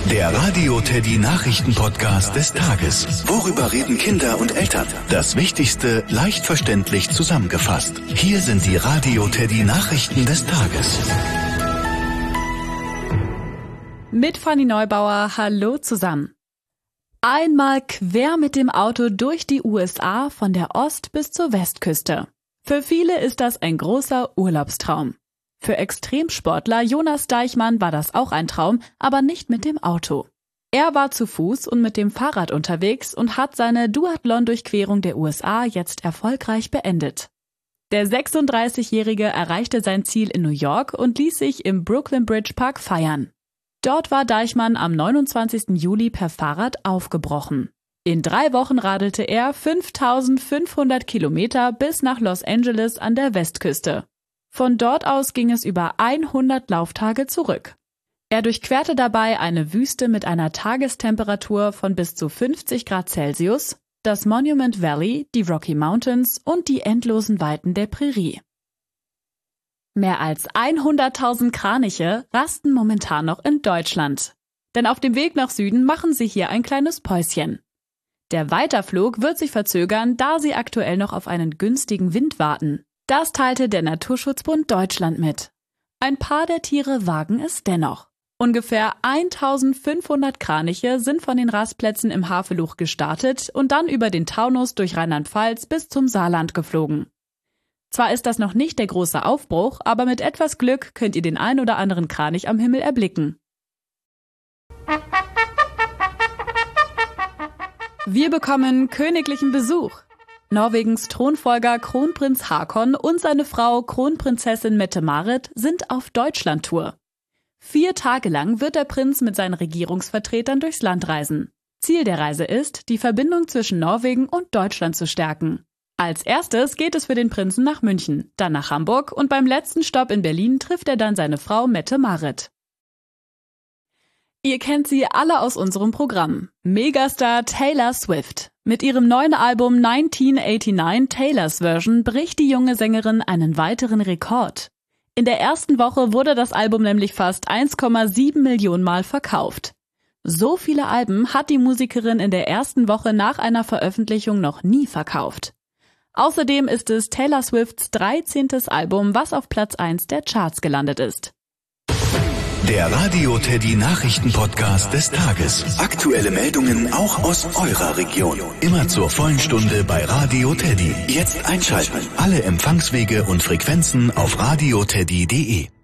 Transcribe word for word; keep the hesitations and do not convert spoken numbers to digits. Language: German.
Der Radio Teddy Nachrichten-Podcast des Tages. Worüber reden Kinder und Eltern? Das Wichtigste leicht verständlich zusammengefasst. Hier sind die Radio Teddy Nachrichten des Tages. Mit Fanny Neubauer, hallo zusammen. Einmal quer mit dem Auto durch die U S A von der Ost- bis zur Westküste. Für viele ist das ein großer Urlaubstraum. Für Extremsportler Jonas Deichmann war das auch ein Traum, aber nicht mit dem Auto. Er war zu Fuß und mit dem Fahrrad unterwegs und hat seine Duathlon-Durchquerung der U S A jetzt erfolgreich beendet. Der sechsunddreißigjährige erreichte sein Ziel in New York und ließ sich im Brooklyn Bridge Park feiern. Dort war Deichmann am neunundzwanzigsten Juli per Fahrrad aufgebrochen. In drei Wochen radelte er fünftausendfünfhundert Kilometer bis nach Los Angeles an der Westküste. Von dort aus ging es über hundert Lauftage zurück. Er durchquerte dabei eine Wüste mit einer Tagestemperatur von bis zu fünfzig Grad Celsius, das Monument Valley, die Rocky Mountains und die endlosen Weiten der Prärie. Mehr als hunderttausend Kraniche rasten momentan noch in Deutschland. Denn auf dem Weg nach Süden machen sie hier ein kleines Päuschen. Der Weiterflug wird sich verzögern, da sie aktuell noch auf einen günstigen Wind warten. Das teilte der Naturschutzbund Deutschland mit. Ein paar der Tiere wagen es dennoch. Ungefähr eintausendfünfhundert Kraniche sind von den Rastplätzen im Haveluch gestartet und dann über den Taunus durch Rheinland-Pfalz bis zum Saarland geflogen. Zwar ist das noch nicht der große Aufbruch, aber mit etwas Glück könnt ihr den ein oder anderen Kranich am Himmel erblicken. Wir bekommen königlichen Besuch. Norwegens Thronfolger Kronprinz Haakon und seine Frau Kronprinzessin Mette-Marit sind auf Deutschlandtour. Vier Tage lang wird der Prinz mit seinen Regierungsvertretern durchs Land reisen. Ziel der Reise ist, die Verbindung zwischen Norwegen und Deutschland zu stärken. Als erstes geht es für den Prinzen nach München, dann nach Hamburg und beim letzten Stopp in Berlin trifft er dann seine Frau Mette-Marit. Ihr kennt sie alle aus unserem Programm. Megastar Taylor Swift. Mit ihrem neuen Album neunzehnhundertneunundachtzig Taylor's Version bricht die junge Sängerin einen weiteren Rekord. In der ersten Woche wurde das Album nämlich fast eins Komma sieben Millionen Mal verkauft. So viele Alben hat die Musikerin in der ersten Woche nach einer Veröffentlichung noch nie verkauft. Außerdem ist es Taylor Swifts dreizehntes Album, was auf Platz eins der Charts gelandet ist. Der Radio Teddy Nachrichten-Podcast des Tages. Aktuelle Meldungen auch aus eurer Region. Immer zur vollen Stunde bei Radio Teddy. Jetzt einschalten. Alle Empfangswege und Frequenzen auf radioteddy punkt de.